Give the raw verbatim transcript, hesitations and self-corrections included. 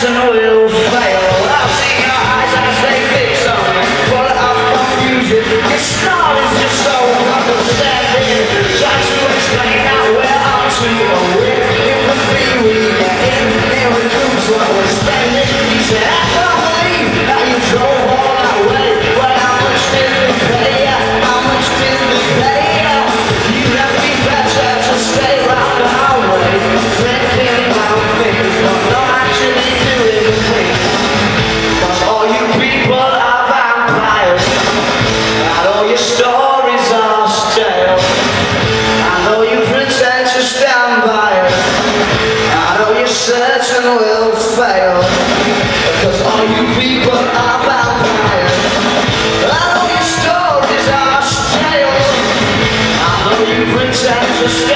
certain will fail. I've seen your eyes as they fix on me, full of confusion. Your snarl is just so understanding. Try to explain out where I'm to go. If the fee we get in, it includes what we're spending. He said, I can't believe that you drove all that way. Well, how much did we pay ya? How much did we pay ya? You left me better to stay round the highway, thinking about things, but not actually doing things. Cause all you people are vampires, and all your stories are stale. And though you pretend to stand by us, I know you're certain will fail. Because all you people are vampires, and all your stories are stale. I know you pretend to stand